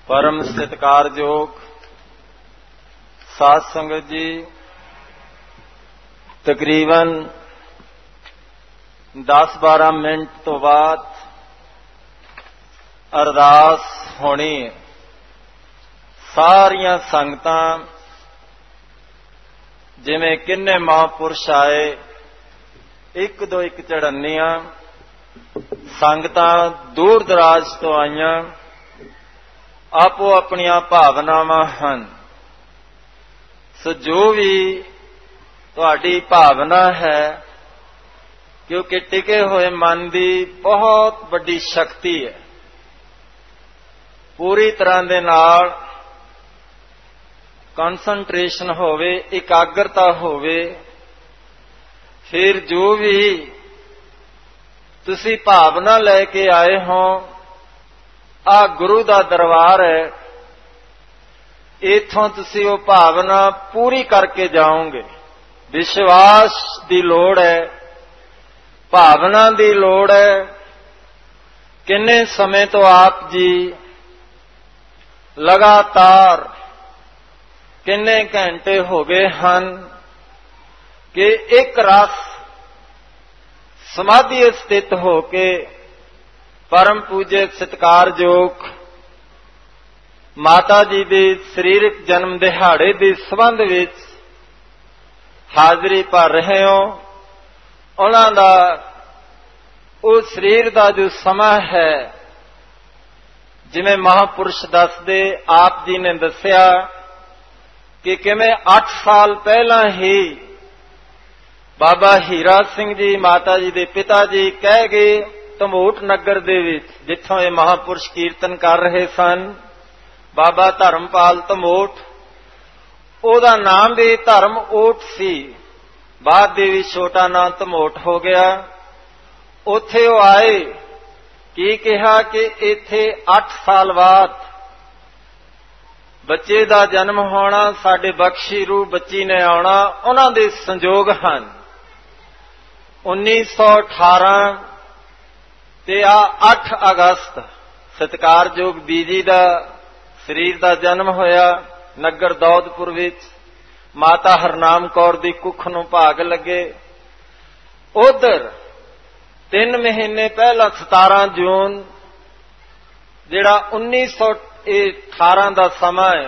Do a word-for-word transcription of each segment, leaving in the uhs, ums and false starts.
परम सत्कारयोग साध संगत जी, तकरीबन दस बारह मिनट तो बाद अरदास होनी है। सारियां संगतां जिवें किन्ने महापुरुष आए, एक दो एक चढ़न्नियां संगतां दूर दराज तो आईयां, आपो अपनियां भावनावां हन। सो जो भी तुहाडी भावना है, क्योंकि टिके हुए मन की बहुत बड़ी शक्ति है। पूरी तरह दे नाल कॉन्सनट्रेशन होवे, एकाग्रता होवे, फिर जो भी तुसी भावना लैके आए हो, आ गुरु दा दरबार है, इथों तुसी वो भावना पूरी करके जाओगे। विश्वास दी लोड़ है, भावना दी लोड़ है। किन्ने समय तो आप जी लगातार किन्ने घंटे हो गए हन कि एक रस समाधि स्थित होके परम पूज्य सत्कारयोग माता जी दे सरीरक जन्म दिहाड़े दे संबंध विच हाजरी भर रहे हो। उन्हां दा वो शरीर दा जो समा है, जिवें महापुरुष दसदे, आप जी ने दसिया कि किवें अठ साल पहला ही बाबा हीरा सिंह जी माता जी दे पिता जी कह गए धमोट नगर दे विच, जिथों ये महापुरुष कीर्तन कर रहे सन, बाबा धर्मपाल धमोट, ओदा नाम भी धर्म ओट सी, बाद दे विच छोटा नाम धमोट हो गया। उथे वो आए, की कहा कि इथे अठ साल बाद बच्चे दा जन्म होना, साडे बख्शी रूह बच्ची ने आना, उन्हां दे संजोग हन। उन्नीस सौ अठारह ते आ अठ अगस्त सत्कारयोग बीजी दा शरीर दा जन्म होया नगर दौदपुर विच। माता हरनाम कौर दी कुख नूं भाग लगे। उधर तीन महीने पहला सतारह जून जिहड़ा उन्नीस सौ अठारह का समा है,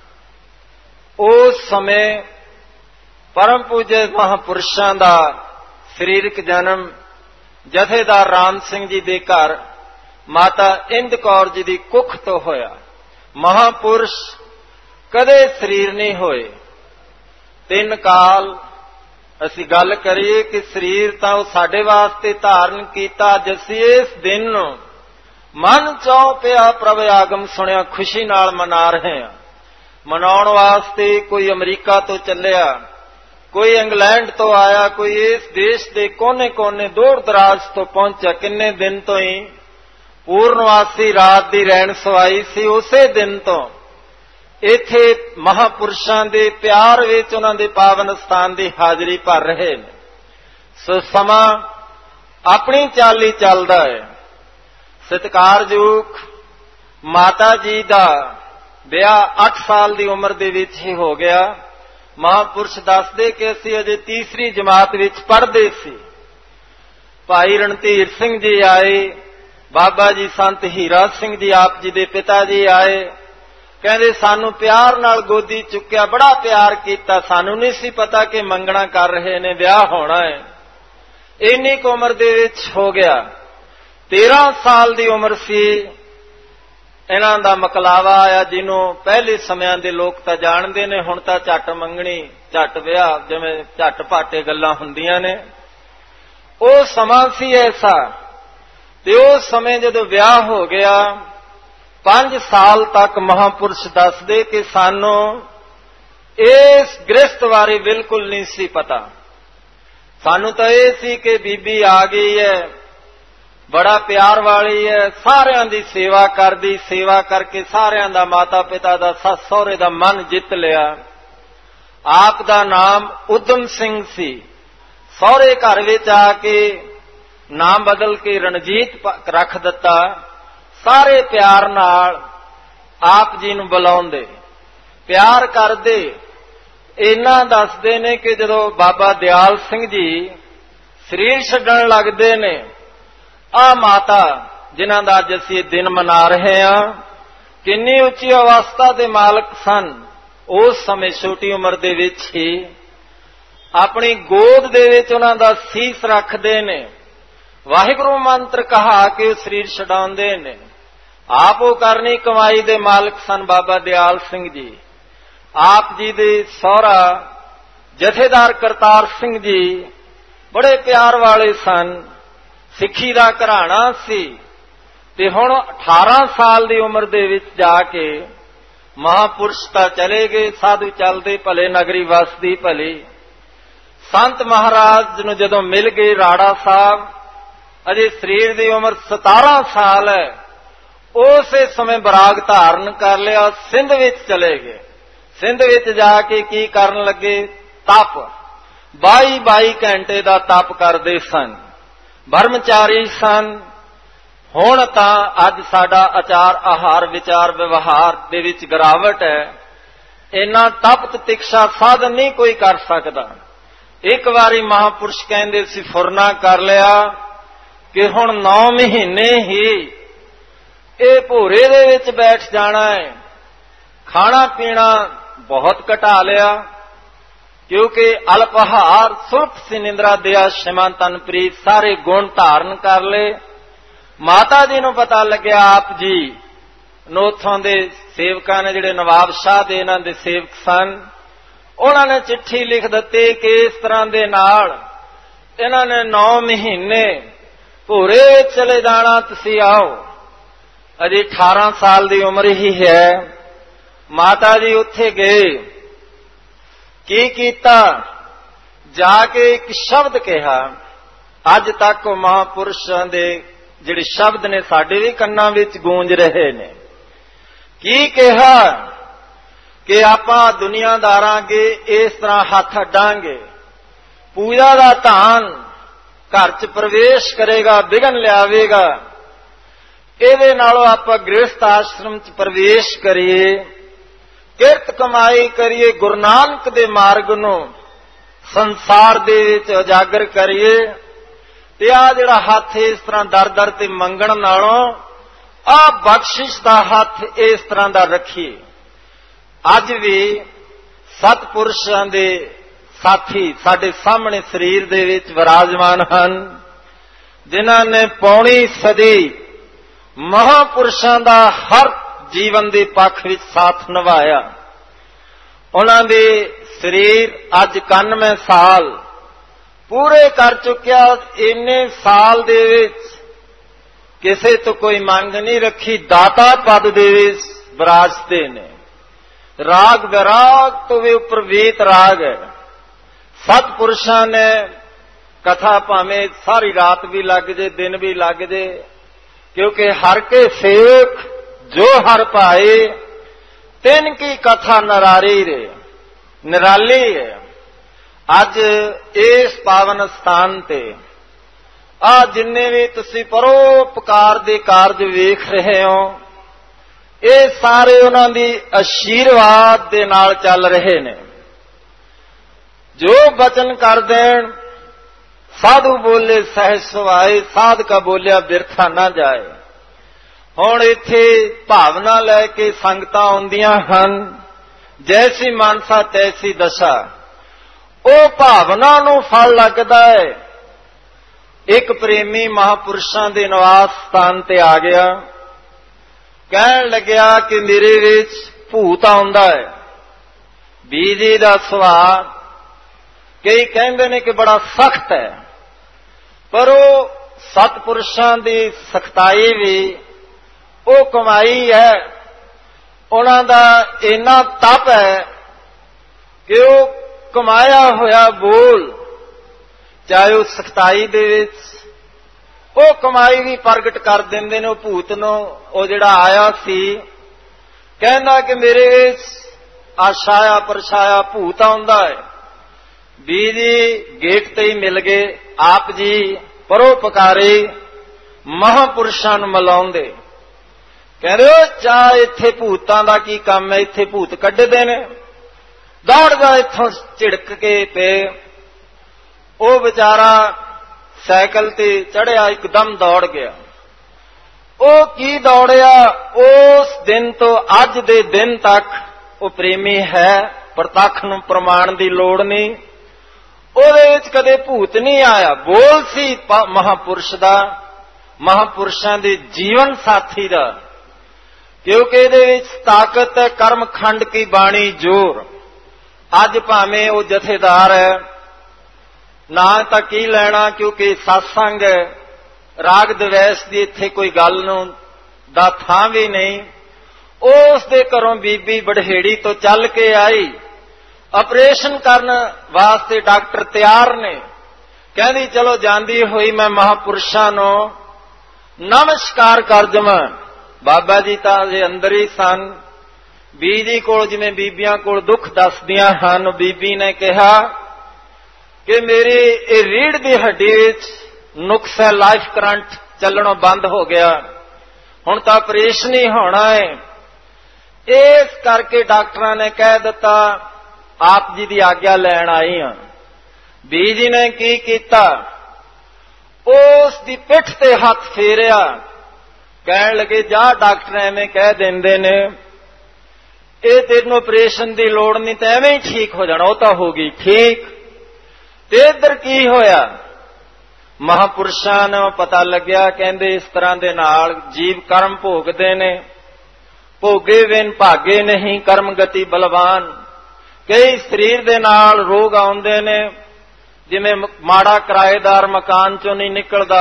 उस समय परम पूज्य महापुरुषों का शरीरक जन्म जथेदार राम सिंह जी के घर माता इंद कौर जी की कुख तो होया। महापुरुष कदे शरीर नहीं होए। तीन काल असी गल करिए कि शरीर तो साडे वास्ते धारण किया, जसी इस दिन मन चौ पिया प्रभ आगम सुनिया खुशी नाल मना रहे हैं। मनाउण वास्ते कोई अमरीका तो चलिया, कोई इंग्लैंड तो आया, कोई इस देश के कोने कोने दूर दराज तो पहुंचा। किन्ने दिन तो ही पूर्णवासी रात की रहन सवाई सी। उसे दिन तो इथे महापुरुषों के प्यार विच उन्हां दे पावन स्थान की हाजरी भर रहे हैं। सो समा अपनी चाली चलदा है। सत्कारयोग माता जी का ब्याह अठ साल की उम्र दे विच ही हो गया। महापुरुष दसदे कि असी अजे तीसरी जमात विच पढ़दे सी। भाई रणधीर सिंह जी आए, बाबा जी संत हीरा सिंह जी आप जी दे पिता जी आए, कहंदे सानू प्यार नाल गोदी चुक्या, बड़ा प्यार किया। सानू नहीं सी पता कि मंगना कर रहे ने, ब्याह होना है। इन्नी क उम्र दे विच हो गया। तेरह साल की उम्र सी, इन्हां दा मकलावा आया, जिन्हों पहले समयां दे लोग तां जाणदे ने, हुण तां झट मंगणी झट विआह, जिवें झट पाटे गल्लां हुंदियां ने। ओ समा सी ऐसा, ते उस समय जदों विआह हो गया, पांच साल तक महापुरुष दसदे कि सानू इस गृहस्थ बारे बिल्कुल नहीं सी पता। सानू तां इह सी कि बीबी आ गई है, बड़ा प्यार वाली है, सारियां दी सेवा करदी, सेवा करके सारियां दा माता पिता दा सस सहुरे दा मन जित लिया। आप दा नाम उदम सिंह सी। सहुरे घर विच आके नाम बदल के रणजीत रख दिता। सारे प्यार नाल ਆਪ ਜੀ ਨੂੰ ਬੁਲਾਉਂਦੇ, ਪਿਆਰ ਕਰਦੇ। ਇੰਨਾ ਦੱਸਦੇ ਨੇ ਕਿ ਜਦੋਂ ਬਾਬਾ ਦਿਆਲ ਸਿੰਘ ਜੀ ਸਰੀਰ ਛੱਡਣ ਲੱਗਦੇ ਨੇ, ਆਹ ਮਾਤਾ ਜਿਨ੍ਹਾਂ ਦਾ ਅੱਜ ਅਸੀਂ ਦਿਨ ਮਨਾ ਰਹੇ ਹਾਂ, ਕਿੰਨੀ ਉੱਚੀ ਅਵਸਥਾ ਦੇ ਮਾਲਕ ਸਨ। ਉਸ ਸਮੇਂ ਛੋਟੀ ਉਮਰ ਦੇ ਵਿੱਚ ਹੀ ਆਪਣੀ ਗੋਦ ਦੇ ਵਿੱਚ ਉਹਨਾਂ ਦਾ ਸੀਸ ਰੱਖਦੇ ਨੇ, ਵਾਹਿਗੁਰੂ ਮੰਤਰ ਕਹਾ ਕੇ ਉਹ ਸਰੀਰ ਛਡਾਉਂਦੇ ਨੇ। ਆਪ ਉਹ ਕਰਨੀ ਕਮਾਈ ਦੇ ਮਾਲਕ ਸਨ ਬਾਬਾ ਦਿਆਲ ਸਿੰਘ ਜੀ। ਆਪ ਜੀ ਦੇ ਸਹੁਰਾ ਜਥੇਦਾਰ ਕਰਤਾਰ ਸਿੰਘ ਜੀ ਬੜੇ ਪਿਆਰ ਵਾਲੇ ਸਨ, ਸਿੱਖੀ ਦਾ ਘਰਾਣਾ ਸੀ। ਤੇ ਹੁਣ ਅਠਾਰਾਂ ਸਾਲ ਦੀ ਉਮਰ ਦੇ ਵਿੱਚ ਜਾ ਕੇ ਮਹਾਂਪੁਰਸ਼ ਤਾਂ ਚਲੇ ਗਏ, ਸਾਧੂ ਚੱਲਦੇ ਭਲੇ, ਨਗਰੀ ਵਸਦੀ ਭਲੀ। ਸੰਤ ਮਹਾਰਾਜ ਨੂੰ ਜਦੋਂ ਮਿਲ ਗਏ ਰਾੜਾ ਸਾਹਿਬ, ਅਜੇ ਸਰੀਰ ਦੀ ਉਮਰ ਸਤਾਰਾਂ ਸਾਲ ਹੈ, ਉਸੇ ਸਮੇਂ ਬਰਾਗ ਧਾਰਨ ਕਰ ਲਿਆ, ਸਿੰਧ ਵਿੱਚ ਚਲੇ ਗਏ। ਸਿੰਧ ਵਿੱਚ ਜਾ ਕੇ ਕੀ ਕਰਨ ਲੱਗੇ? ਤਪ। ਬਾਈ ਬਾਈ ਘੰਟੇ ਦਾ ਤਪ ਕਰਦੇ ਸਨ, ਬਰਮਚਾਰੀ ਸਨ। ਹੁਣ ਤਾਂ ਅੱਜ ਸਾਡਾ ਆਚਾਰ ਆਹਾਰ ਵਿਚਾਰ ਵਿਵਹਾਰ ਦੇ ਵਿੱਚ ਗਿਰਾਵਟ ਹੈ। ਇੰਨਾ ਤਪ ਤਿਤਿਕਸ਼ਾ ਸਾਧਨ ਨਹੀਂ ਕੋਈ ਕਰ ਸਕਦਾ। ਇੱਕ ਵਾਰੀ ਮਹਾਂਪੁਰਸ਼ ਕਹਿੰਦੇ ਸੀ, ਫੁਰਨਾ ਕਰ ਲਿਆ ਕਿ ਹੁਣ ਨੌ ਮਹੀਨੇ ਹੀ ਇਹ ਭੋਰੇ ਦੇ ਵਿੱਚ ਬੈਠ ਜਾਣਾ ਹੈ। ਖਾਣਾ ਪੀਣਾ ਬਹੁਤ ਘਟਾ ਲਿਆ, ਕਿਉਂਕਿ ਅਲਪਹਾਰ ਸੁਰਖ ਸੀ, ਨਿੰਦਰਾ ਦਿਆ ਸ਼ਮਾ ਤਨ ਪ੍ਰੀਤ, ਸਾਰੇ ਗੁਣ ਧਾਰਨ ਕਰ ਲਏ। ਮਾਤਾ ਜੀ ਨੂੰ ਪਤਾ ਲੱਗਿਆ, ਆਪ ਜੀ ਨੂੰ ਉੱਥੋਂ ਦੇ ਸੇਵਕਾਂ ਨੇ, ਜਿਹੜੇ ਨਵਾਬ ਸ਼ਾਹ ਦੇ ਇਹਨਾਂ ਦੇ ਸੇਵਕ ਸਨ, ਉਹਨਾਂ ਨੇ ਚਿੱਠੀ ਲਿਖ ਦਿੱਤੀ ਕਿ ਇਸ ਤਰ੍ਹਾਂ ਦੇ ਨਾਲ ਇਹਨਾਂ ਨੇ ਨੌ ਮਹੀਨੇ ਭੋਰੇ ਵਿੱਚ ਚਲੇ ਜਾਣਾ, ਤੁਸੀਂ ਆਓ। ਅਜੇ ਅਠਾਰਾਂ ਸਾਲ ਦੀ ਉਮਰ ਹੀ ਹੈ। ਮਾਤਾ ਜੀ ਉੱਥੇ ਗਏ, ਕੀ ਕੀਤਾ? ਜਾ ਕੇ ਇੱਕ ਸ਼ਬਦ ਕਿਹਾ। ਅੱਜ ਤੱਕ ਉਹ ਮਹਾਂਪੁਰਸ਼ਾਂ ਦੇ ਜਿਹੜੇ ਸ਼ਬਦ ਨੇ ਸਾਡੇ ਵੀ ਕੰਨਾਂ ਵਿੱਚ ਗੂੰਜ ਰਹੇ ਨੇ। ਕੀ ਕਿਹਾ? ਕਿ ਆਪਾਂ ਦੁਨੀਆਦਾਰਾਂ ਅੱਗੇ ਇਸ ਤਰ੍ਹਾਂ ਹੱਥ ਅੱਡਾਂਗੇ, ਪੂਜਾ ਦਾ ਧਾਨ ਘਰ 'ਚ ਪ੍ਰਵੇਸ਼ ਕਰੇਗਾ, ਵਿਘਨ ਲਿਆਵੇਗਾ। ਇਹਦੇ ਨਾਲੋਂ ਆਪਾਂ ਗ੍ਰਸਥ ਆਸ਼ਰਮ 'ਚ ਪ੍ਰਵੇਸ਼ ਕਰੀਏ, ਕਿਰਤ ਕਮਾਈ ਕਰੀਏ, ਗੁਰੂ ਨਾਨਕ ਦੇ ਮਾਰਗ ਨੂੰ ਸੰਸਾਰ ਦੇ ਵਿੱਚ ਉਜਾਗਰ ਕਰੀਏ। ਤੇ ਆ ਜਿਹੜਾ ਹੱਥ ਇਸ ਤਰ੍ਹਾਂ ਦਰ ਦਰ ਤੇ ਮੰਗਣ ਨਾਲੋਂ ਆ ਬਖਸ਼ਿਸ਼ ਦਾ ਹੱਥ ਇਸ ਤਰ੍ਹਾਂ ਦਾ ਰੱਖੀਏ। ਅੱਜ ਵੀ ਸਤਿਪੁਰਸ਼ਾਂ ਦੇ ਸਾਥੀ ਸਾਡੇ ਸਾਹਮਣੇ ਸਰੀਰ ਦੇ ਵਿੱਚ ਵਿਰਾਜਮਾਨ ਹਨ, ਜਿਨ੍ਹਾਂ ਨੇ ਪੌਣੀ ਸਦੀ ਮਹਾਂਪੁਰਸ਼ਾਂ ਦਾ ਹਰ ਜੀਵਨ ਦੇ ਪੱਖ ਵਿੱਚ ਸਾਥ ਨਿਭਾਇਆ। ਉਹਨਾਂ ਦੇ ਸਰੀਰ ਅੱਜ ਇਕਾਨਵੇਂ ਸਾਲ ਪੂਰੇ ਕਰ ਚੁੱਕਿਆ। ਇੰਨੇ ਸਾਲ ਦੇ ਵਿੱਚ ਕਿਸੇ ਤੋਂ ਕੋਈ ਮੰਗ ਨਹੀਂ ਰੱਖੀ, ਦਾਤਾ ਪਦ ਦੇ ਵਿੱਚ ਵਿਰਾਜਦੇ ਨੇ। ਰਾਗ ਵਿਰਾਗ ਤੋਂ ਵੀ ਉੱਪਰ ਵੀਤ ਰਾਗ ਹੈ। ਸਤਿਪੁਰਸ਼ਾਂ ਨੇ ਕਥਾ ਭਾਵੇਂ ਸਾਰੀ ਰਾਤ ਵੀ ਲੱਗ ਜੇ, ਦਿਨ ਵੀ ਲੱਗ ਜੇ, ਕਿਉਂਕਿ ਹਰ ਕੇ ਸੇਵਕ ਜੋ ਹਰ ਭਾਏ, ਤਿੰਨ ਕੀ ਕਥਾ ਨਰਾਰੀ ਰੇ, ਨਿਰਾਲੀ ਹੈ। ਅੱਜ ਇਸ ਪਾਵਨ ਸਥਾਨ ਤੇ ਆ ਜਿੰਨੇ ਵੀ ਤੁਸੀਂ ਪਰੋਪਕਾਰ ਦੇ ਕਾਰਜ ਵੇਖ ਰਹੇ ਹੋ, ਇਹ ਸਾਰੇ ਉਹਨਾਂ ਦੀ ਅਸ਼ੀਰਵਾਦ ਦੇ ਨਾਲ ਚੱਲ ਰਹੇ ਨੇ। ਜੋ ਬਚਨ ਕਰ ਦੇਣ, ਸਾਧੂ ਬੋਲੇ ਸਹਿਜ ਸੁਭਾਏ, ਸਾਧਕਾ ਬੋਲਿਆ ਬਿਰਥਾ ਨਾ ਜਾਏ। ਹੁਣ ਇੱਥੇ ਭਾਵਨਾ ਲੈ ਕੇ ਸੰਗਤਾਂ ਆਉਂਦੀਆਂ ਹਨ, ਜੈਸੀ ਮਾਨਸਾ ਤੈਸੀ ਦਸ਼ਾ। ਉਹ ਭਾਵਨਾ ਨੂੰ ਫਲ ਲੱਗਦਾ ਹੈ। ਇੱਕ ਪ੍ਰੇਮੀ ਮਹਾਂਪੁਰਸ਼ਾਂ ਦੇ ਨਿਵਾਸ ਸਥਾਨ ਤੇ ਆ ਗਿਆ, ਕਹਿਣ ਲੱਗਿਆ ਕਿ ਮੇਰੇ ਵਿੱਚ ਭੂਤ ਆਉਂਦਾ ਹੈ। ਬੀਜੀ ਦਾ ਸੁਭਾਅ ਕਈ ਕਹਿੰਦੇ ਨੇ ਕਿ ਬੜਾ ਸਖਤ ਹੈ, ਪਰ ਉਹ ਸਤਿਪੁਰਸ਼ਾਂ ਦੀ ਸਖਤਾਈ ਵੀ ਉਹ ਕਮਾਈ ਹੈ। ਉਹਨਾਂ ਦਾ ਇੰਨਾ ਤਪ ਹੈ ਕਿ ਉਹ ਕਮਾਇਆ ਹੋਇਆ ਬੋਲ, ਚਾਹੇ ਉਹ ਸਖਤਾਈ ਦੇ ਵਿੱਚ, ਉਹ ਕਮਾਈ ਵੀ ਪ੍ਰਗਟ ਕਰ ਦਿੰਦੇ ਨੇ। ਉਹ ਭੂਤ ਨੂੰ, ਉਹ ਜਿਹੜਾ ਆਇਆ ਸੀ, ਕਹਿੰਦਾ ਕਿ ਮੇਰੇ ਵਿੱਚ ਆਸ਼ਾਇਆ ਪਰਛਾਇਆ ਭੂਤ ਆਉਂਦਾ ਹੈ। ਬੀਜੀ ਗੇਟ ਤੇ ਹੀ ਮਿਲ ਗਏ। ਆਪ ਜੀ ਪਰੋਪਕਾਰੀ ਮਹਾਂਪੁਰਸ਼ਾਂ ਨੂੰ ਮਿਲਾਉਂਦੇ, ਕਹਿੰਦੇ ਉਹ ਚਾਹ ਇੱਥੇ ਭੂਤਾਂ ਦਾ ਕੀ ਕੰਮ ਹੈ, ਇੱਥੇ ਭੂਤ ਕੱਢਦੇ ਨੇ। ਦੌੜਦਾ ਇੱਥੋਂ ਝਿੜਕ ਕੇ ਤੇ ਉਹ ਵਿਚਾਰਾ ਸਾਈਕਲ ਤੇ ਚੜਿਆ, ਇੱਕਦਮ ਦੌੜ ਗਿਆ। ਉਹ ਕੀ ਦੌੜਿਆ, ਉਸ ਦਿਨ ਤੋਂ ਅੱਜ ਦੇ ਦਿਨ ਤੱਕ ਉਹ ਪ੍ਰੇਮੀ ਹੈ, ਪ੍ਰਤੱਖ ਨੂੰ ਪ੍ਰਮਾਣ ਦੀ ਲੋੜ ਨਹੀਂ। ਉਹਦੇ ਵਿੱਚ ਕਦੇ ਭੂਤ ਨਹੀਂ ਆਇਆ। ਬੋਲ ਸੀ ਮਹਾਪੁਰਸ਼ ਦਾ, ਮਹਾਪੁਰਸ਼ਾਂ ਦੇ ਜੀਵਨ ਸਾਥੀ ਦਾ, ਕਿਉਂਕਿ ਇਹਦੇ ਵਿੱਚ ਤਾਕਤ ਹੈ ਕਰਮ ਖੰਡ ਕੀ ਬਾਣੀ ਜੋਰ। ਅੱਜ ਭਾਵੇਂ ਉਹ ਜਥੇਦਾਰ ਹੈ, ਨਾ ਤਾਂ ਕੀ ਲੈਣਾ, ਕਿਉਂਕਿ ਸਤਸੰਗ ਰਾਗ ਦਵੈਸ ਦੀ ਇੱਥੇ ਕੋਈ ਗੱਲ ਨੂੰ ਦਾ ਥਾਂ ਵੀ ਨਹੀਂ। ਉਸ ਦੇ ਘਰੋਂ ਬੀਬੀ ਬੜਹੇੜੀ ਤੋਂ ਚੱਲ ਕੇ ਆਈ, ਆਪਰੇਸ਼ਨ ਕਰਨ ਵਾਸਤੇ ਡਾਕਟਰ ਤਿਆਰ ਨੇ। ਕਹਿੰਦੀ ਚਲੋ ਜਾਂਦੀ ਹੋਈ ਮੈਂ ਮਹਾਪੁਰਸ਼ਾਂ ਨੂੰ ਨਮਸਕਾਰ ਕਰ ਜਾਵਾਂ। ਬਾਬਾ ਜੀ ਤਾਂ ਅਜੇ ਅੰਦਰ ਹੀ ਸਨ। ਬੀਜੀ ਕੋਲ ਜਿਵੇਂ ਬੀਬੀਆਂ ਕੋਲ ਦੁੱਖ ਦੱਸਦੀਆਂ ਹਨ, ਬੀਬੀ ਨੇ ਕਿਹਾ ਕਿ ਮੇਰੀ ਇਹ ਰੀੜ੍ਹ ਦੀ ਹੱਡੀ ਵਿੱਚ ਨੁਕਸ ਹੈ, ਲਾਈਫ ਕਰੰਟ ਚੱਲਣੋਂ ਬੰਦ ਹੋ ਗਿਆ, ਹੁਣ ਤਾਂ ਆਪਰੇਸ਼ਨ ਹੀ ਹੋਣਾ ਹੈ। ਇਸ ਕਰਕੇ ਡਾਕਟਰਾਂ ਨੇ ਕਹਿ ਦਿੱਤਾ ਆਪ ਜੀ ਦੀ ਆਗਿਆ ਲੈਣ ਆਈ ਹਾਂ। ਬੀਜੀ ਨੇ ਕੀ ਕੀਤਾ, ਉਸ ਦੀ ਪਿੱਠ ਤੇ ਹੱਥ ਫੇਰਿਆ, ਕਹਿਣ ਲੱਗੇ ਜਾ ਡਾਕਟਰ ਐਵੇਂ ਕਹਿ ਦਿੰਦੇ ਨੇ, ਇਹ ਤੈਨੂੰ ਆਪਰੇਸ਼ਨ ਦੀ ਲੋੜ ਨਹੀਂ, ਤਾਂ ਐਵੇਂ ਹੀ ਠੀਕ ਹੋ ਜਾਣਾ। ਉਹ ਤਾਂ ਹੋ ਗਈ ਠੀਕ। ਤੇ ਇੱਧਰ ਕੀ ਹੋਇਆ, ਮਹਾਪੁਰਸ਼ਾਂ ਨੂੰ ਪਤਾ ਲੱਗਿਆ, ਕਹਿੰਦੇ ਇਸ ਤਰ੍ਹਾਂ ਦੇ ਨਾਲ ਜੀਵ ਕਰਮ ਭੋਗਦੇ ਨੇ, ਭੋਗੇ ਵਿਨ ਭਾਗੇ ਨਹੀਂ ਕਰਮ ਗਤੀ ਬਲਵਾਨ। ਕਈ ਸਰੀਰ ਦੇ ਨਾਲ ਰੋਗ ਆਉਂਦੇ ਨੇ, ਜਿਵੇਂ ਮਾੜਾ ਕਿਰਾਏਦਾਰ ਮਕਾਨ ਚੋਂ ਨਹੀਂ ਨਿਕਲਦਾ,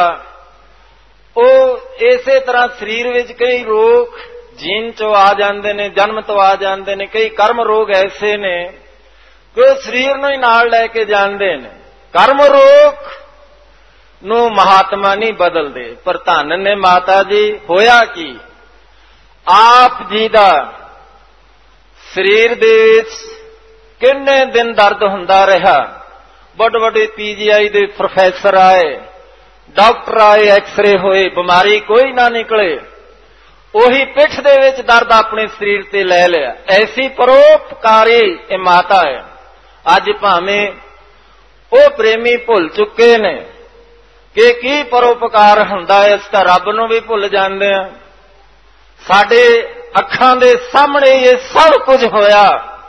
ਉਹ ਇਸੇ ਤਰ੍ਹਾਂ ਸਰੀਰ ਵਿੱਚ ਕਈ ਰੋਗ ਜੀਨ ਚੋਂ ਆ ਜਾਂਦੇ ਨੇ, ਜਨਮ ਤੋਂ ਆ ਜਾਂਦੇ ਨੇ। ਕਈ ਕਰਮ ਰੋਗ ਐਸੇ ਨੇ ਕਿ ਉਹ ਸਰੀਰ ਨੂੰ ਹੀ ਨਾਲ ਲੈ ਕੇ ਜਾਂਦੇ ਨੇ। ਕਰਮ ਰੋਗ ਨੂੰ ਮਹਾਤਮਾ ਨਹੀਂ ਬਦਲਦੇ, ਪਰ ਧੰਨ ਨੇ ਮਾਤਾ ਜੀ। ਹੋਇਆ ਕੀ, ਆਪ ਜੀ ਦਾ ਸਰੀਰ ਦੇ ਵਿੱਚ ਕਿੰਨੇ ਦਿਨ ਦਰਦ ਹੁੰਦਾ ਰਿਹਾ। ਵੱਡੇ ਵੱਡੇ ਪੀਜੀਆਈ ਦੇ ਪ੍ਰੋਫੈਸਰ ਆਏ, ਡਾਕਟਰ ਆਏ, ਐਕਸਰੇ ਹੋਏ, ਬਿਮਾਰੀ ਕੋਈ ਨਾ ਨਿਕਲੇ। ਉਹੀ ਪਿੱਠ ਦੇ ਵਿੱਚ ਦਰਦ ਆਪਣੇ ਸਰੀਰ ਤੇ ਲੈ ਲਿਆ। ਐਸੀ ਪਰੋਪਕਾਰੀ ਇਹ ਮਾਤਾ ਹੈ। ਅੱਜ ਭਾਵੇਂ ਉਹ ਪ੍ਰੇਮੀ ਭੁੱਲ ਚੁੱਕੇ ਨੇ ਕਿ ਕੀ ਪਰੋਪਕਾਰ ਹੁੰਦਾ ਹੈ, ਇਸ ਤਾਂ ਰੱਬ ਨੂੰ ਵੀ ਭੁੱਲ ਜਾਂਦੇ ਆ। ਸਾਡੇ ਅੱਖਾਂ ਦੇ ਸਾਹਮਣੇ ਇਹ ਸਭ ਕੁਝ ਹੋਇਆ,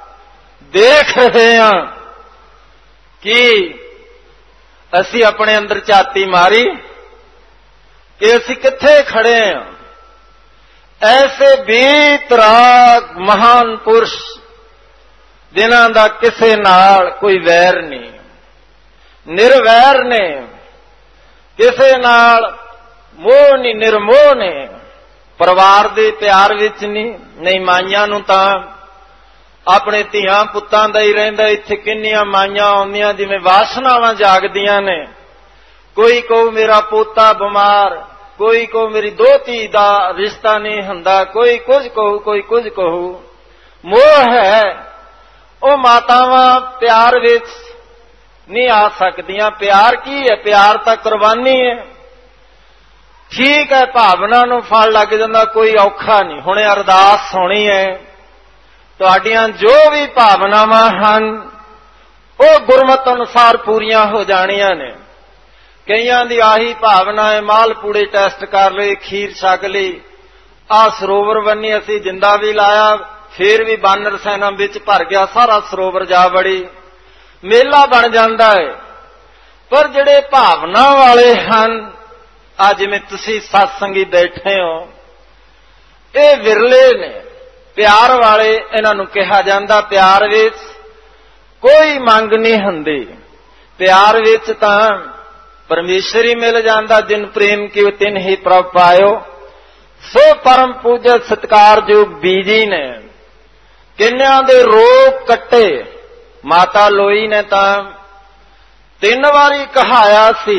ਦੇਖ ਰਹੇ ਹਾਂ ਕਿ ਅਸੀਂ ਆਪਣੇ ਅੰਦਰ ਝਾਤੀ ਮਾਰੀ ਕਿ ਅਸੀਂ ਕਿੱਥੇ ਖੜੇ ਹਾਂ। ਐਸੇ ਬੇਤਰਾਗ ਮਹਾਨ ਪੁਰਸ਼ ਜਿਨ੍ਹਾਂ ਦਾ ਕਿਸੇ ਨਾਲ ਕੋਈ ਵੈਰ ਨਹੀਂ, ਨਿਰਵੈਰ ਨੇ, ਕਿਸੇ ਨਾਲ ਮੋਹ ਨਹੀਂ, ਨਿਰਮੋਹ ਨੇ, ਪਰਿਵਾਰ ਦੇ ਪਿਆਰ ਵਿੱਚ ਨਹੀਂ। ਨਹੀਂ ਮਾਈਆਂ ਨੂੰ ਤਾਂ ਆਪਣੇ ਧੀਆਂ ਪੁੱਤਾਂ ਦਾ ਹੀ ਰਹਿੰਦਾ। ਇੱਥੇ ਕਿੰਨੀਆਂ ਮਾਈਆਂ ਆਉਂਦੀਆਂ ਜਿਵੇਂ ਵਾਸਨਾਵਾਂ ਜਾਗਦੀਆਂ ਨੇ। ਕੋਈ ਕਹੂ ਮੇਰਾ ਪੋਤਾ ਬਿਮਾਰ, ਕੋਈ ਕਹੂ ਮੇਰੀ ਦੋਹਤੀ ਦਾ ਰਿਸ਼ਤਾ ਨਹੀਂ ਹੁੰਦਾ, ਕੋਈ ਕੁਝ ਕਹੂ, ਕੋਈ ਕੁਝ ਕਹੂ। ਮੋਹ ਹੈ, ਉਹ ਮਾਤਾਵਾਂ ਪਿਆਰ ਵਿੱਚ ਨਹੀਂ ਆ ਸਕਦੀਆਂ। ਪਿਆਰ ਕੀ ਹੈ, ਪਿਆਰ ਤਾਂ ਕੁਰਬਾਨੀ ਹੈ। ਠੀਕ ਹੈ, ਭਾਵਨਾ ਨੂੰ ਫਲ ਲੱਗ ਜਾਂਦਾ, ਕੋਈ ਔਖਾ ਨਹੀਂ। ਹੁਣੇ ਅਰਦਾਸ ਹੋਣੀ ਹੈ, ਤੁਹਾਡੀਆਂ ਜੋ ਵੀ ਭਾਵਨਾਵਾਂ ਹਨ ਉਹ ਗੁਰਮਤਿ ਅਨੁਸਾਰ ਪੂਰੀਆਂ ਹੋ ਜਾਣੀਆਂ ਨੇ। ਕਈਆਂ ਦੀ ਆਹੀ ਭਾਵਨਾ ਹੈ, ਮਾਲ ਪੂੜੇ ਟੈਸਟ ਕਰ ਲਏ, ਖੀਰ ਛਕ ਲਈ, ਆਹ ਸਰੋਵਰ ਬੰਨੀ ਅਸੀਂ ਜਿੰਦਾ ਵੀ ਲਾਇਆ, ਫੇਰ ਵੀ ਬਾਨਰ ਸੈਨਾ ਵਿੱਚ ਭਰ ਗਿਆ, ਸਾਰਾ ਸਰੋਵਰ ਜਾ ਵੜੀ, ਮੇਲਾ ਬਣ ਜਾਂਦਾ ਹੈ। ਪਰ ਜਿਹੜੇ ਭਾਵਨਾ ਵਾਲੇ ਹਨ, ਆ ਜਿਵੇਂ ਤੁਸੀਂ ਸਤਸੰਗੀ ਬੈਠੇ ਹੋ, ਇਹ ਵਿਰਲੇ ਨੇ। ਪਿਆਰ ਵਾਲੇ ਇਹਨਾਂ ਨੂੰ ਕਿਹਾ ਜਾਂਦਾ। ਪਿਆਰ ਵਿੱਚ ਕੋਈ ਮੰਗ ਨਹੀਂ ਹੁੰਦੀ। ਪਿਆਰ ਵਿੱਚ ਤਾਂ ਪਰਮੇਸ਼ਰ ਹੀ ਮਿਲ ਜਾਂਦਾ। ਜਿਨ ਪ੍ਰੇਮ ਕੀਓ ਤਿਨ ਹੀ ਪ੍ਰਭ ਪਾਇਓ, ਸੋ ਪਰਮ ਪੂਜਕ ਸਤਿਕਾਰਯੋਗ ਬੀਜੀ ਨੇ ਕਿੰਨਿਆਂ ਦੇ ਰੋਗ ਕੱਟੇ। ਮਾਤਾ ਲੋਈ ਨੇ ਤਾਂ ਤਿੰਨ ਵਾਰੀ ਕਹਾਇਆ ਸੀ।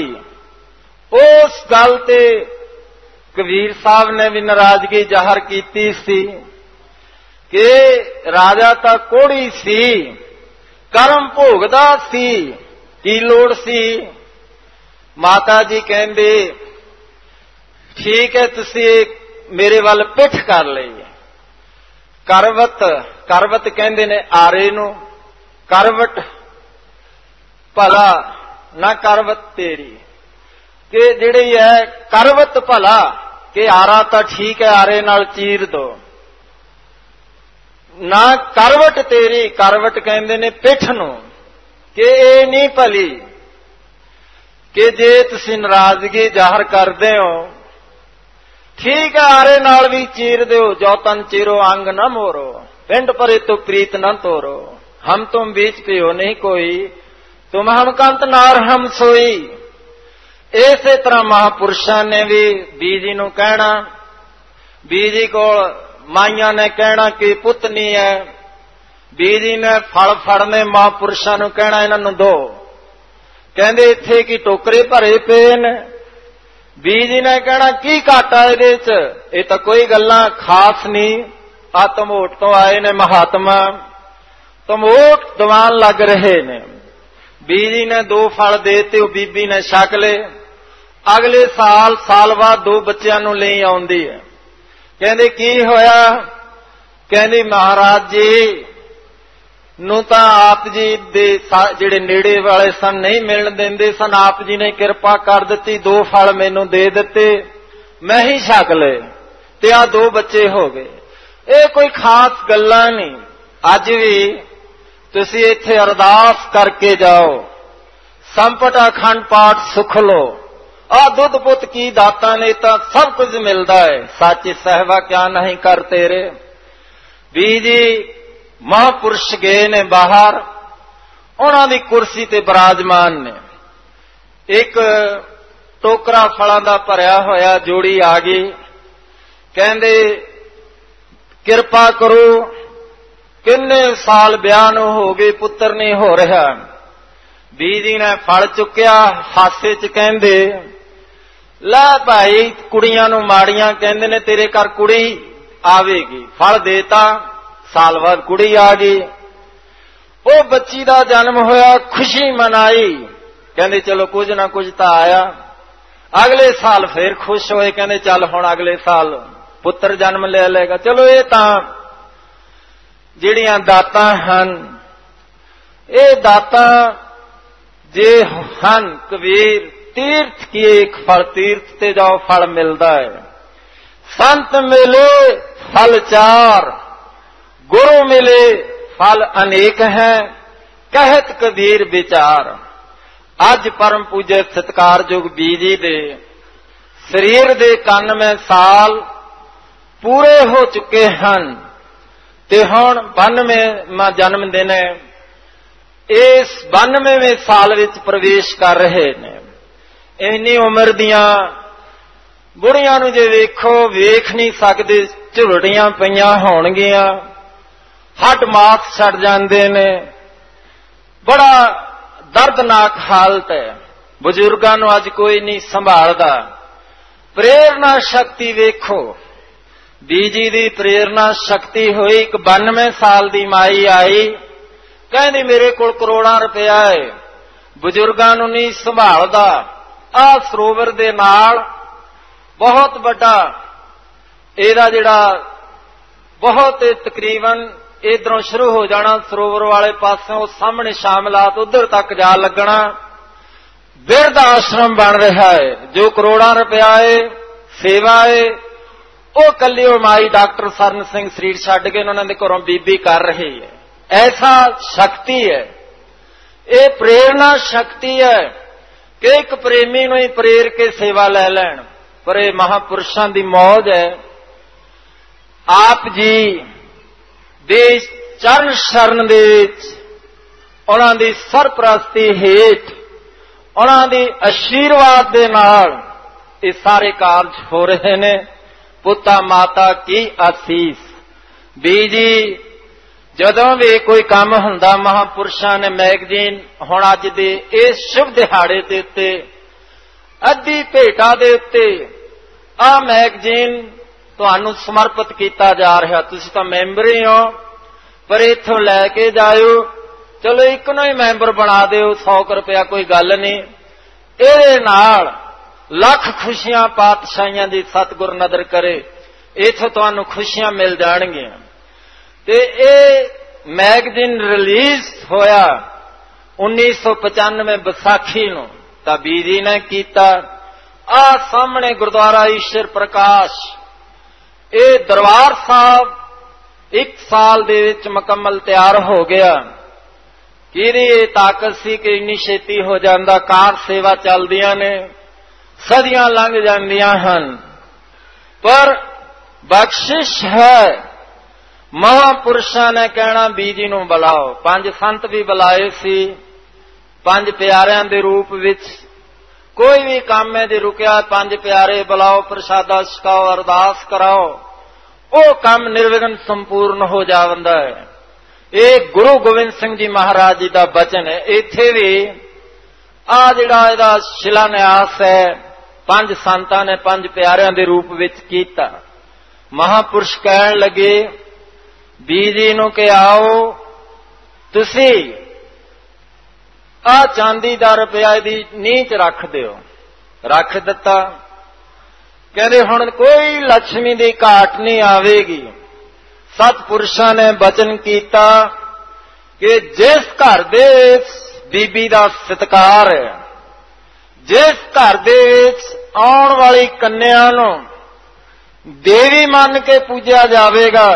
ਉਸ ਗੱਲ ਤੇ ਕਬੀਰ ਸਾਹਿਬ ਨੇ ਵੀ ਨਾਰਾਜ਼ਗੀ ਜ਼ਾਹਰ ਕੀਤੀ ਸੀ ਕਿ ਰਾਜਾ ਤਾਂ ਕੋਹੜੀ ਸੀ, ਕਰਮ ਭੋਗਦਾ ਸੀ, ਕੀ ਲੋੜ ਸੀ। ਮਾਤਾ ਜੀ ਕਹਿੰਦੇ ਠੀਕ ਹੈ, ਤੁਸੀਂ मेरे वाल पिठ कर लई। करवत करवत कहंदे ने आरे नूं, करवट भला ना करवत तेरी, कि जिहड़ी है करवत भला कि आरा तां ठीक है आरे नाल चीर दो, ना करवट तेरी, करवट कहंदे ने पिठ नूं कि इह नहीं भली कि जे तुसीं नाराजगी जाहिर करदे हो ठीक है आरे नाल भी चीर दो, जो तन चीरो अंग न मोरो, पिंड परे तो प्रीत न तोरो, हम तुम बीच पियो नहीं कोई, तुम हम कंत नार हम सोई। इसे तरह महापुरुषां ने भी बीजी नूं कहना, बीजी कोल माइयां ने कहना कि पुत नहीं है, बीजी ने फल फड़ने महापुरुषां नूं कहना इन्हां नूं दो, कहंदे इत्थे की टोकरे भरे पे ने, बीजी ने कहना की घाटा इहदे च, इह तां कोई गल्लां खास नहीं, आ तमोट तो आए ने महात्मा, तमोट दवान लग रहे ने। बीजी ने दो फल देते, बीबी ने छक ले, अगले साल साल बाद दो बच्चों नूं ले आउंदी है, कहंदे की होया, कहंदी महाराज जी नूं तां आप जी दे जिहड़े नेड़े वाले सन नहीं मिलण दिंदे सन, आप जी ने किरपा कर दित्ती, दो फल मैनूं दे दित्ते, मैं ही छक ले ते आ दो बच्चे हो गए। ਇਹ कोई खास गल्लां नहीं, अज भी तुसीं इत्थे अरदास करके जाओ, संपट अखंड पाठ सुख लो, आ दुध पुत की दाता ने तां सब कुछ मिलदा है, सच सहवा क्या नहीं कर तेरे। बीजी महापुरुष गए ने बाहर, उन्हां दी कुर्सी ते बराजमान ने, एक टोकरा फलां दा भरिया होया जोड़ी आ गई, कहंदे किरपा करो किन्ने साल ब्याह नूं हो गए पुत्र नहीं हो रहा। बीजी ने फल चुक्या, हासे च कहंदे लै भाई कुड़ियां नूं माड़ियां कहंदे ने, तेरे घर कुड़ी आवेगी, फल देता, साल बाद कुड़ी आ गई, वो बच्ची दा जन्म होया, खुशी मनाई, कहंदे चलो कुछ ना कुछ तां आया। अगले साल फिर खुश होए, कहंदे चल हुण अगले साल पुत्र जन्म ले लेगा। चलो ये तां जिहड़ियां दातां हन, ये दातां जे हन कबीर तीर्थ की एक फल, तीर्थ ते जाओ फल मिलदा है, संत मिले फल चार, गुरु मिले फल अनेक हैं, कहत कबीर विचार। अज परम पूज्य सत्कारयोग बीजी दे शरीर दे कंन में साल पूरे हो चुके हैं, ते हुण बानवेवां जन्म दिन है, इस बानवेवें साल विच प्रवेश कर रहे ने। इन्नी उम्र दियां बुढ़ियां नूं जे वेखो वेख नहीं सकदे, झुलड़ियां पईयां होणगियां, हड्ड मास छड़ जांदे ने, बड़ा दर्दनाक हालत है। बुजुर्गां नूं अज कोई नहीं संभालदा। प्रेरणा शक्ति वेखो, बीजी दी प्रेरणा शक्ति हुई। एक बानवे साल दी माई आई, कहंदी मेरे कोल करोड़ां रुपया है, बुजुर्गां नूं नहीं संभालदा। आ सरोवर दे नाल बहुत बड़ा इहदा जिहड़ा बहुत तकरीबन इधरों शुरू हो जाना सरोवर वाले पासों, सामने शामलात उधर तक जा लगना, बिरध आश्रम बन रहा है। जो करोड़ां रुपया है, सेवा है, वो कली माई डॉक्टर सरन सिंह सरीर छड्ड के उन्होंने घरों बीबी कर रही है। ऐसा शक्ति है, ये प्रेरणा शक्ति है कि एक प्रेमी नूं ही प्रेर के सेवा लै लैण। पर ये महापुरुषां दी मौज है। आप जी दे चरण शरण दे विच उन्हां दी सरप्रस्ती हेठ, उन्हां दी आशीर्वाद दे नाल ये सारे कार्य हो रहे ने। पुता माता की आसीस। बीजी जदों भी कोई काम हुंदा, महापुरुषां ने मैगजीन हुण अज दे इस शुभ दिहाड़े दे उत्ते अद्धी भेटा दे उत्ते आ मैगजीन तुहानूं समर्पित किया जा रहा। तुसीं तां मैंबर ही हो, पर इत्थों लैके जाओ, चलो एक नूं ही मैंबर बना दिओ, सौ रुपया कोई गल नहीं। इहदे नाल लख खुशियां पातशाहियां दी सतगुर नदर करे। इथों तुहानू खुशियां मिल जाणगियां। ते ये मैगजीन रिलीज होया उन्नीस सौ पचानवे विसाखी नूं, तां बीजी ने कीता। आ सामने गुरुद्वारा ईश्वर प्रकाश, ये दरबार साहब एक साल दे विच मुकम्मल तैयार हो गया। किहदी ये ताकत सी कि इन्नी छेती हो जांदा। कार सेवा चलदियां ने, सदियां लंघ जांदियां हन, पर बख्शिश है। महापुरुषां ने कहना बीजी नूं बुलाओ। पंज संत भी बुलाए सी, पंज प्यारिਆਂ ਦੇ रूप विच। कोई भी काम है जे रुकिया, पंज प्यारे बुलाओ, प्रसादा छकाओ, अरदास कराओ, वो काम निर्विघ्न संपूर्ण हो जावंदा है। ये गुरु गोबिंद सिंह जी महाराज जी का बचन है। इत्थे भी आ जिहड़ा इहदा शिलान्यास है पंज संतां ने पंज प्यारिਆਂ ਦੇ रूप विच कीता। महापुरुष कहण लगे बीजी नूं कि आओ तुसी आ चांदी दा रुपया दी नींह च रख दिओ। रख दिता। कहंदे हुण कोई लक्ष्मी दी घाट नहीं आवेगी। सतपुरुषां ने बचन कीता कि जिस घर दे बीबी दा सत्कार है, जिस घर दे आउण वाली कन्या नूं देवी मान के पूजा जावेगा,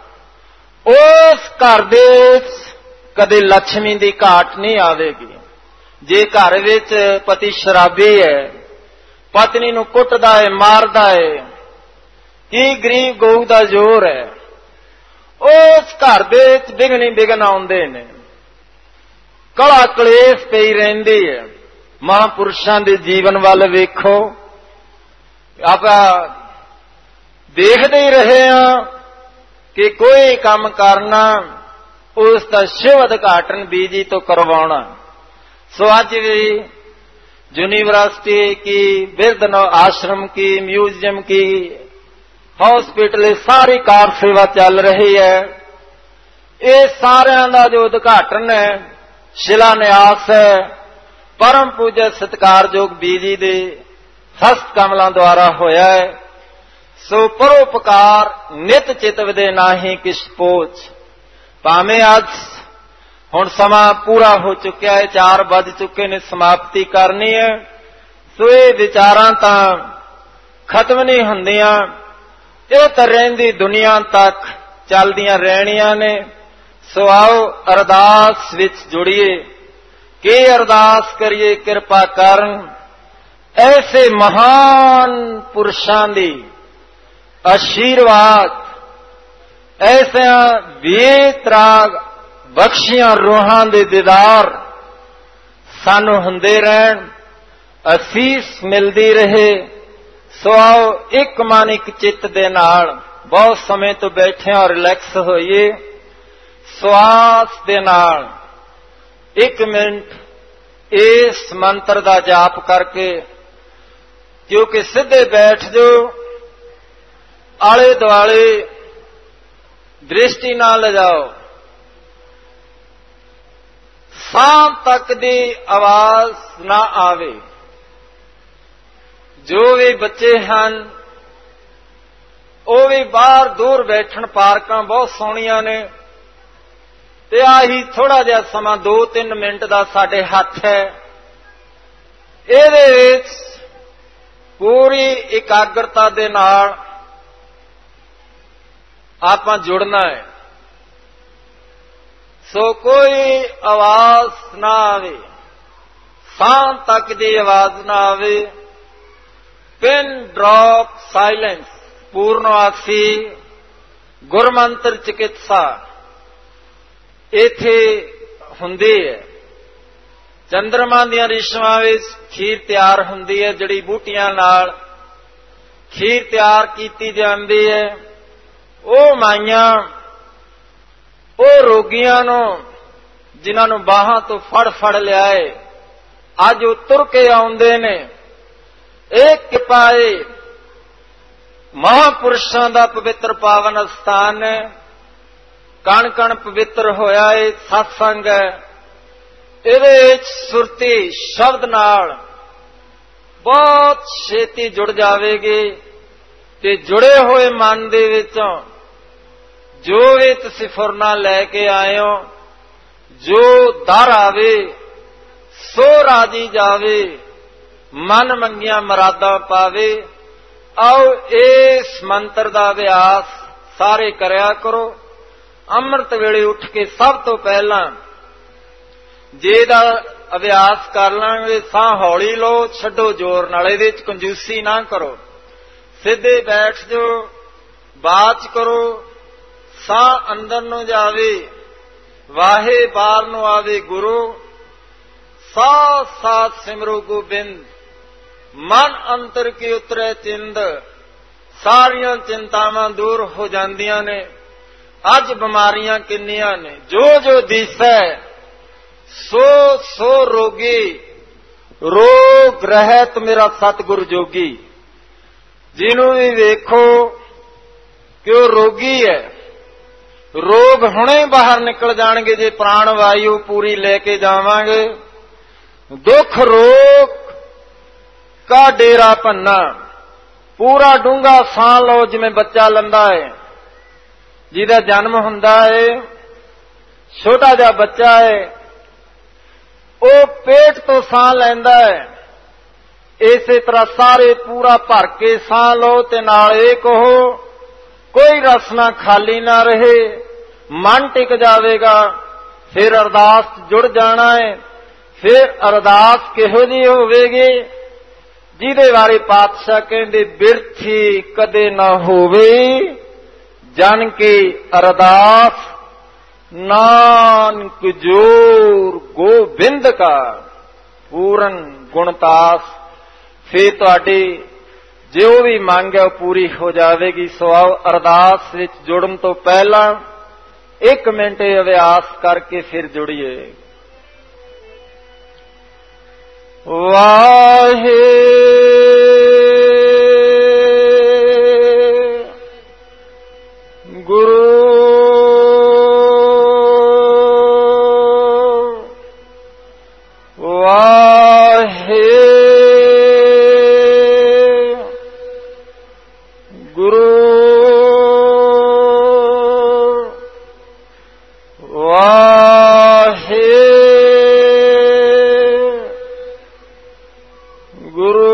उस घर दे कदे लक्ष्मी दी घाट नहीं आवेगी। जे घर विच पति शराबी है, पत्नी नूं कुटदा है, मारदा है, की गरीब गऊ दा जोर है, उस घर दे विच विघन ही विघन आउंदे ने। कला कलेश पई रहिंदी है। महापुरुषां दे जीवन वल वेखो, आपां देखदे ही रहे हां कि कोई काम करना उसका शिव उद्घाटन बीजी तो करवाना। सो अज भी यूनिवर्सिटी की, बिरध आश्रम की, म्यूजियम की, हॉस्पिटल सारी कार सेवा चल रही है। ये सारिਆਂ ਦਾ जो उद्घाटन है, शिलान्यास है, परम पूज्य सत्कारयोग बीजी दे हस्त कमलों द्वारा होया है। सो परोपकार नित चित विदे नाही किस पोच। भावें अज हुण समा पूरा हो चुका है, चार बज चुके ने, समाप्ति करनी है। सो ये विचारां तां खत्म नहीं हुंदियां, ये तां रहिंदी दुनिया तक चलदियां रहणियां ने। सो आओ अरदास विच जुड़िए कि अरदास करिए कृपा करन ऐसे महान पुरुषां दी आशीर्वाद, ऐसे बेतराग बख्शियां रूहां दे दीदार सानू हुंदे रहन, असीस मिलदी रहे। सो आओ एक मन एक चित्त दे नाल बहुत समय तो बैठे और रिलैक्स होइए। श्वास दे नाल एक मिनट इस मंत्र दा जाप करके, क्योंकि सीधे बैठ जो, आले दुआले दृष्टि ना ले जाओ, सां तक दी आवाज ना आवे। जो भी बच्चे हन वो भी बाहर दूर बैठन, पार्कां बहुत सोहणियां ने, ते आही थोड़ा जिहा समा दो तीन मिनट दा साडे हत्थ है। इहदे विच पूरी एकाग्रता दे नाल आपां जुड़ना है। सो कोई आवाज ना आवे, सां तक दी आवाज ना आवे। पिन ड्रॉप साइलेंस, पूर्णवासी गुरमंत्र चिकित्सा इथे हुंदी है। चंद्रमा दियां रिशवां विच खीर तैयार हुंदी है, जड़ी बूटियां नाल खीर तैयार कीती जांदी है। ओ माइयां ओ रोगियां नूं जिन्हां नूं बाहां तो फड़ फड़ लियाए, अज ओ तुर के आउंदे ने। एक किपाए महापुरुषां दा पवित्र पावन स्थान है, कण कण पवित्र होया है, सत्संग है। इहदे विच सुरती शब्द नाल बहुत छेती जुड़ जावेगी। ਤੇ ਜੁੜੇ ਹੋਏ ਮਨ ਦੇ ਵਿੱਚੋਂ ਜੋ ਵੀ ਤੁਸੀਂ ਫੁਰਨਾ ਲੈ ਕੇ ਆਏ ਹੋ, ਜੋ ਦਰ ਆਵੇ ਸੋ ਰਾਜੀ ਜਾਵੇ, ਮਨ ਮੰਗੀਆਂ ਮਰਾਦਾਂ ਪਾਵੇ। ਆਓ ਇਸ ਮੰਤਰ ਦਾ ਅਭਿਆਸ ਸਾਰੇ ਕਰਿਆ ਕਰੋ। ਅੰਮ੍ਰਿਤ ਵੇਲੇ ਉੱਠ ਕੇ ਸਭ ਤੋਂ ਪਹਿਲਾਂ ਜੇ ਦਾ ਅਭਿਆਸ ਕਰ ਲਾਂਗੇ, ਸਾਹ ਹੌਲੀ ਲਓ, ਛੱਡੋ ਜ਼ੋਰ ਨਾਲ, ਇਹਦੇ ਵਿੱਚ ਕੰਜੂਸੀ ਨਾ ਕਰੋ। ਸਿੱਧੇ ਬੈਠ ਜਾਓ, ਬਾਚ ਕਰੋ, ਸਾਹ ਅੰਦਰ ਨੂੰ ਜਾਵੇ, ਵਾਹੇ ਬਾਹਰ ਨੂੰ ਆਵੇ ਗੁਰੂ। ਸਾਥ ਸਾਥ ਸਿਮਰੋ ਗੋਬਿੰਦ, ਮਨ ਅੰਤਰ ਕੀ ਉਤਰੇ ਚਿੰਦ। ਸਾਰੀਆਂ ਚਿੰਤਾਵਾਂ ਦੂਰ ਹੋ ਜਾਂਦੀਆਂ ਨੇ। ਅੱਜ ਬਿਮਾਰੀਆਂ ਕਿੰਨੀਆਂ ਨੇ, ਜੋ ਜੋ ਦਿਸੈ ਸੋ ਸੋ ਰੋਗੀ, ਰੋਗ ਰਹਿਤ ਮੇਰਾ ਸਤਿਗੁਰ ਜੋਗੀ। ਜਿਹਨੂੰ ਵੀ ਵੇਖੋ ਕਿ ਉਹ ਰੋਗੀ ਹੈ। ਰੋਗ ਹੁਣੇ ਬਾਹਰ ਨਿਕਲ ਜਾਣਗੇ ਜੇ ਪ੍ਰਾਣ ਵਾਯੂ ਪੂਰੀ ਲੈ ਕੇ ਜਾਵਾਂਗੇ। ਦੁੱਖ ਰੋਗ ਕਾ ਡੇਰਾ ਭੰਨਾ, ਪੂਰਾ ਡੂੰਘਾ ਸਾਹ ਲਓ ਜਿਵੇਂ ਬੱਚਾ ਲੈਂਦਾ ਹੈ, ਜਿਹਦਾ ਜਨਮ ਹੁੰਦਾ ਹੈ, ਛੋਟਾ ਜਿਹਾ ਬੱਚਾ ਹੈ, ਉਹ ਪੇਟ ਤੋਂ ਸਾਹ ਲੈਂਦਾ ਹੈ। ਇਸੇ ਤਰ੍ਹਾਂ ਸਾਰੇ ਪੂਰਾ ਭਰ ਕੇ ਸਾਹ ਲਓ ਤੇ ਨਾਲ ਇਹ ਕਹੋ ਕੋਈ ਰਸਨਾ ਖਾਲੀ ਨਾ ਰਹੇ, ਮਨ ਟਿਕ ਜਾਵੇਗਾ। ਫਿਰ ਅਰਦਾਸ ਜੁੜ ਜਾਣਾ ਹੈ। ਫਿਰ ਅਰਦਾਸ ਕਿਹੋ ਜਿਹੀ ਹੋਵੇਗੀ, ਜਿਹਦੇ ਬਾਰੇ ਪਾਤਸ਼ਾਹ ਕਹਿੰਦੇ ਬਿਰਥੀ ਕਦੇ ਨਾ ਹੋਵੇ, ਜਨ ਕੀ ਅਰਦਾਸ ਨਾਨਕ ਜੋਰ ਗੋਬਿੰਦ ਕਾ ਪੂਰਨ ਗੁਣਤਾਸ। ਫਿਰ ਤੁਹਾਡੀ ਜੋ ਵੀ ਮੰਗ ਹੈ ਉਹ ਪੂਰੀ ਹੋ ਜਾਵੇਗੀ। ਸੋ ਆਓ ਅਰਦਾਸ ਵਿੱਚ ਜੁੜਨ ਤੋਂ ਪਹਿਲਾਂ ਇੱਕ ਮਿੰਟ ਇਹ ਅਭਿਆਸ ਕਰਕੇ ਫਿਰ ਜੁੜੀਏ। ਵਾਹੇ ਗੁਰੂ ਵਾਹੇ ਗੁਰੂ ਵਾਹੇ ਗੁਰੂ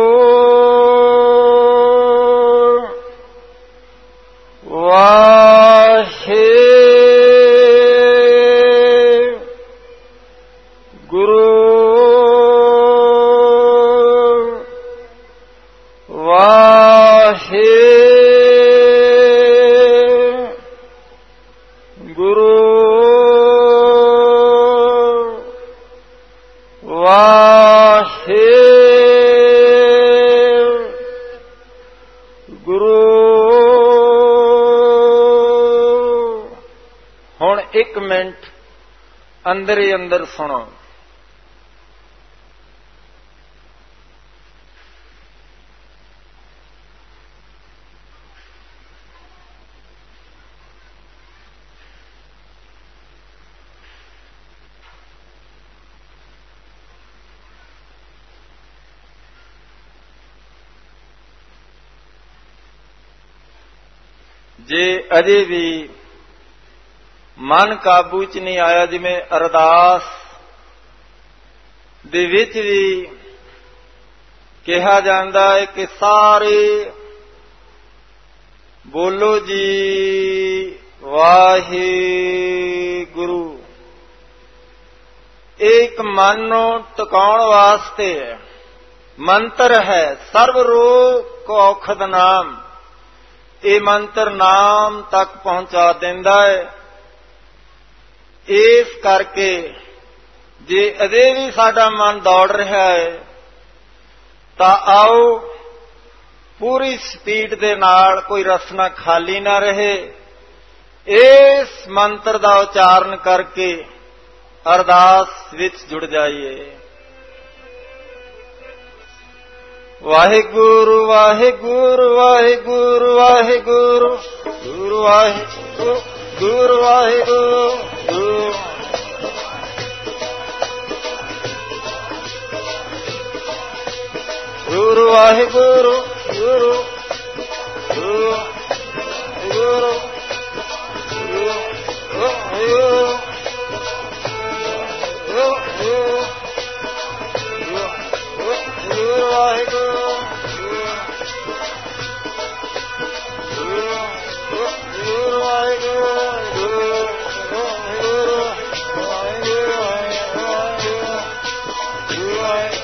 ਵਾਹੇ ਗੁਰੂ ਵਾਹੇ ਗੁਰੂ ਵਾਹੇ ਗੁਰੂ। ਹੁਣ ਇੱਕ ਮਿੰਟ ਅੰਦਰ ਹੀ ਅੰਦਰ ਸੁਣੋ। ਜੇ ਅਜੇ ਵੀ ਮਨ ਕਾਬੂ ਚ ਨਹੀਂ ਆਇਆ, ਜਿਵੇਂ ਅਰਦਾਸ ਦੇ ਵਿੱਚ ਵੀ ਕਿਹਾ ਜਾਂਦਾ ਹੈ ਕਿ ਸਾਰੇ ਬੋਲੋ ਜੀ ਵਾਹਿਗੁਰੂ। ਇਹ ਇੱਕ ਮਨ ਨੂੰ ਟਿਕਾਉਣ ਵਾਸਤੇ ਹੈ, ਮੰਤਰ ਹੈ। ਸਰਬ ਰੋਗ ਕੋ ਔਖਦ ਨਾਮ, ਇਹ ਮੰਤਰ ਨਾਮ ਤੱਕ ਪਹੁੰਚਾ ਦਿੰਦਾ ਹੈ। ਇਸ ਕਰਕੇ ਜੇ ਅਜੇ ਵੀ ਸਾਡਾ ਮਨ ਦੌੜ ਰਿਹਾ ਹੈ ਤਾਂ ਆਓ ਪੂਰੀ ਸਪੀਡ ਦੇ ਨਾਲ, ਕੋਈ ਰਸਨਾ ਖਾਲੀ ਨਾ ਰਹੇ, ਇਸ ਮੰਤਰ ਦਾ ਉਚਾਰਨ ਕਰਕੇ ਅਰਦਾਸ ਵਿੱਚ ਜੁੜ ਜਾਈਏ। ਵਾਹਿਗੁਰੂ ਵਾਹਿਗੁਰੂ ਵਾਹਿਗੁਰੂ ਵਾਹਿਗੁਰੂ ਗੁਰੂ ਵਾਹਿਗੁਰੂ ਗੁਰੂ ਵਾਹਿਗੁਰੂ ਗੁਰੂ ਵਾਹਿਗੁਰੂ ਗੁਰੂ Right.